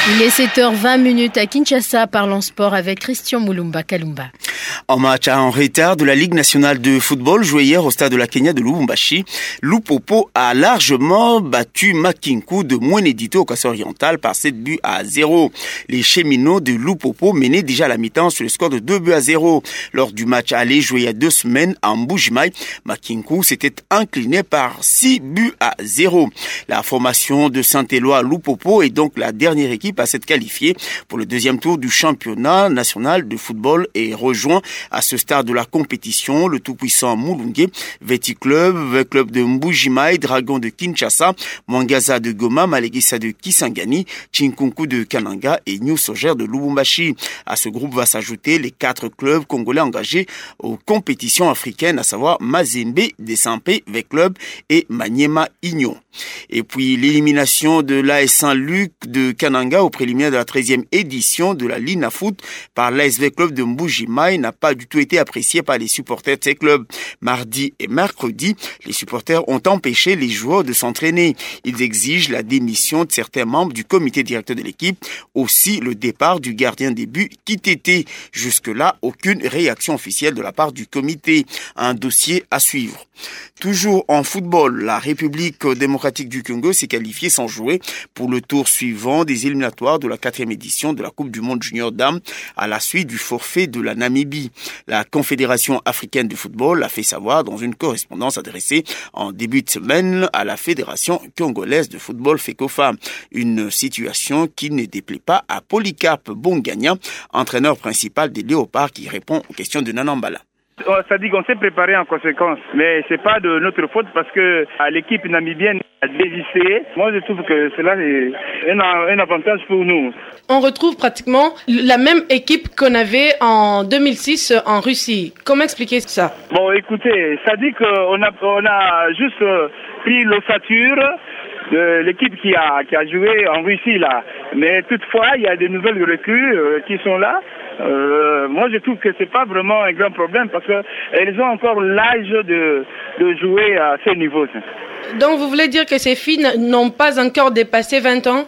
Il est 7h20 à Kinshasa, parlons sport avec Christian Moulumba Kalumba. En match en retard de la Ligue nationale de football joué hier au stade de la Kenya de Lubumbashi, Lupopo a largement battu Makinku de Mwenedito au Kassai-Oriental par 7-0. Les cheminots de Lupopo menaient déjà à la mi-temps sur le score de 2-0. Lors du match aller joué il y a 2 semaines en Mbuji-Mayi, Makinku s'était incliné par 6-0. La formation de Saint-Éloi Lupopo est donc la dernière équipe à s'être qualifiée pour le deuxième tour du championnat national de football et rejoint à ce stade de la compétition le tout-puissant Mulunge, Veti Club, club de Mbuji-Mayi, Dragon de Kinshasa, Mwangaza de Goma, Malekisa de Kisangani, Chinkunku de Kananga et New Soger de Lubumbashi. À ce groupe va s'ajouter les 4 clubs congolais engagés aux compétitions africaines, à savoir Mazembe, Desampé, V-Club et Maniema Union. Et puis l'élimination de l'AS Saint-Luc de Kananga au préliminaire de la 13e édition de la Lina Foot par l'ASV Club de Mbuji-Mayi n'a pas du tout été appréciée par les supporters de ces clubs. Mardi et mercredi, les supporters ont empêché les joueurs de s'entraîner. Ils exigent la démission de certains membres du comité directeur de l'équipe, aussi le départ du gardien des buts Kitete. Jusque-là, aucune réaction officielle de la part du comité. Un dossier à suivre. Toujours en football, la République démocratique du Congo s'est qualifiée sans jouer pour le tour suivant des éliminatoires de la 4e édition de la Coupe du Monde Junior Dames à la suite du forfait de la Namibie. La Confédération africaine de football l'a fait savoir dans une correspondance adressée en début de semaine à la Fédération congolaise de football FECOFA. Une situation qui ne déplaît pas à Polycarpe Bongania, entraîneur principal des Léopards, qui répond aux questions de Nanambala. Ça dit qu'on s'est préparé en conséquence, mais c'est pas de notre faute parce que l'équipe namibienne a désisté. Moi, je trouve que cela est un avantage pour nous. On retrouve pratiquement la même équipe qu'on avait en 2006 en Russie. Comment expliquer ça? Bon, écoutez, ça dit qu'on a juste pris l'ossature de l'équipe qui a joué en Russie là. Mais toutefois, il y a des nouvelles recrues qui sont là. Moi, je trouve que c'est pas vraiment un grand problème parce que elles ont encore l'âge de jouer à ce niveau. Donc, vous voulez dire que ces filles n'ont pas encore dépassé 20 ans?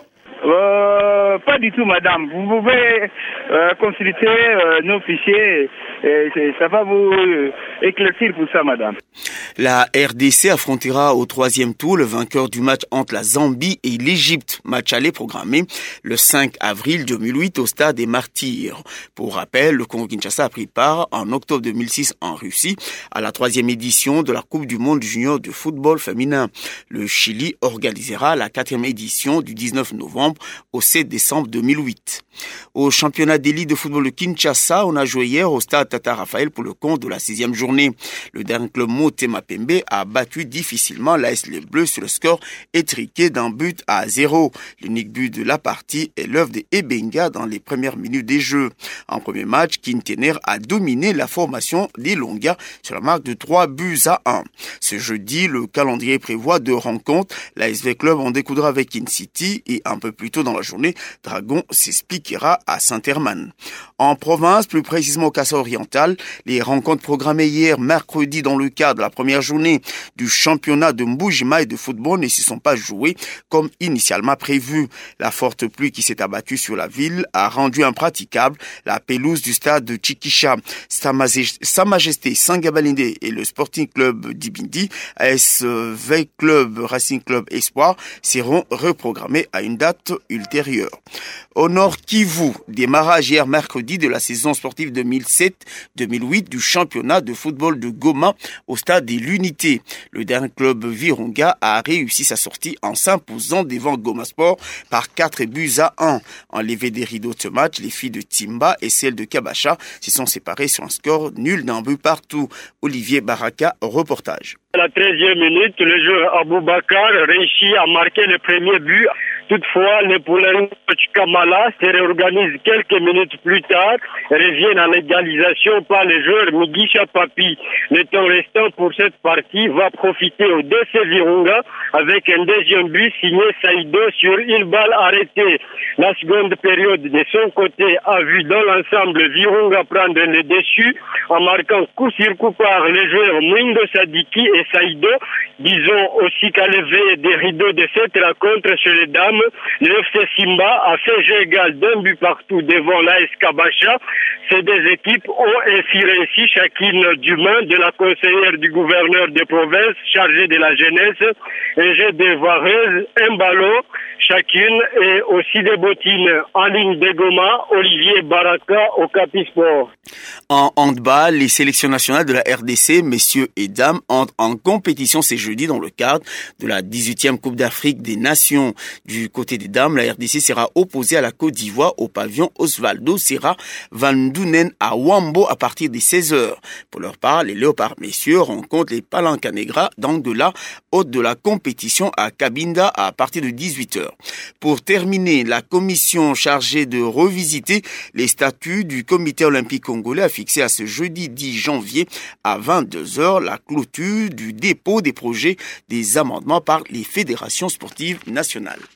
Pas du tout, madame. Vous pouvez consulter nos fichiers et ça va vous éclaircir pour ça, madame. La RDC affrontera au 3e tour le vainqueur du match entre la Zambie et l'Égypte. Match aller programmé le 5 avril 2008 au stade des Martyrs. Pour rappel, le Congo-Kinshasa a pris part en octobre 2006 en Russie à la 3e édition de la Coupe du Monde Junior de football féminin. Le Chili organisera la 4e édition du 19 novembre au 7 décembre 2008. Au championnat d'élite de football de Kinshasa, on a joué hier au stade Tata Raphaël pour le compte de la 6e journée. Le dernier club Motema Pembe a battu difficilement l'AS Les Bleus sur le score étriqué d'1-0. L'unique but de la partie est l'œuvre de Ebenga dans les premières minutes des jeux. En premier match, Kintener a dominé la formation des Longa sur la marque de 3-1. Ce jeudi, le calendrier prévoit 2 rencontres. L'ASV Club en découdra avec In-City et un peu plus tôt dans la journée, Dragon s'expliquera à Saint-Hermann. En province, plus précisément au Kassai-Oriental, les rencontres programmées hier mercredi dans le cadre de la première journée du championnat de Mbuji-Mayi de football ne s'y sont pas jouées comme initialement prévu. La forte pluie qui s'est abattue sur la ville a rendu impraticable la pelouse du stade de Chikisha. Sa Majesté Sangabalinde et le Sporting Club d'Ibindi, ASV Club Racing Club Espoir, seront reprogrammés à une date ultérieure. Au Nord Kivu, démarrage hier mercredi de la saison sportive 2007-2008 du championnat de football de Goma au stade de l'Unité. Le dernier club Virunga a réussi sa sortie en s'imposant devant Goma Sport par 4-1. Enlevé des rideaux de ce match, les filles de Timba et celles de Kabacha se sont séparées sur un score nul d'un but partout. Olivier Baraka, reportage. À la 13e minute, le joueur Aboubakar réussit à marquer le premier but. Toutefois, les poulains Kamala se réorganisent quelques minutes plus tard et reviennent à l'égalisation par le joueur Mugisha Papi. Le temps restant pour cette partie va profiter au DC Virunga avec un deuxième but signé Saïdo sur une balle arrêtée. La seconde période de son côté a vu dans l'ensemble Virunga prendre le dessus en marquant coup sur coup par les joueurs Mwindo Sadiki et Saïdo. Disons aussi qu'à lever des rideaux de cette rencontre chez les dames, le FC Simba a fait jeu égal d'un but partout devant l'AS Kabacha. Ces deux équipes ont ainsi réussi chacune du main de la conseillère du gouverneur de province chargée de la jeunesse, un jeu de voireuse, un ballon chacune et aussi des bottines en ligne de Goma, Olivier Baraka au Capisport. En handball, les sélections nationales de la RDC, messieurs et dames, entrent en compétition ce jeudi dans le cadre de la 18e Coupe d'Afrique des Nations. Du côté des dames, la RDC sera opposée à la Côte d'Ivoire au pavillon Osvaldo Serra Vandounen à Wambo à partir des 16h. Pour leur part, les Léopards messieurs rencontrent les Palancanegra dans de la haute de la compétition à Cabinda à partir de 18h. Pour terminer, la commission chargée de revisiter les statuts du comité olympique congolais a fixé à ce jeudi 10 janvier à 22h la clôture du dépôt des projets des amendements par les fédérations sportives nationales.